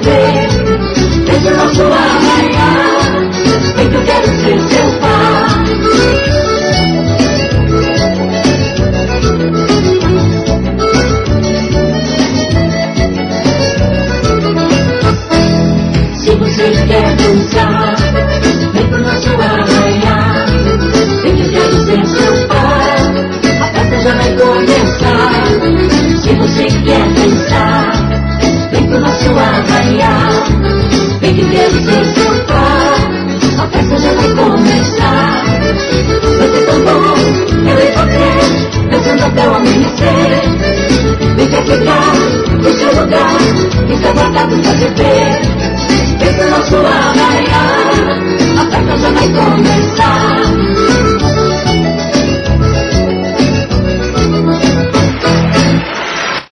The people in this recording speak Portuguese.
você. Deixa o nosso arraiar, vem que eu quero ser seu par. Se você quer dançar, vem pro nosso arraiar, vem que eu quero ser seu par. A festa já vai começar. Se você quer dançar, vem pro nosso arraiar, vem que eu quero ser seu par.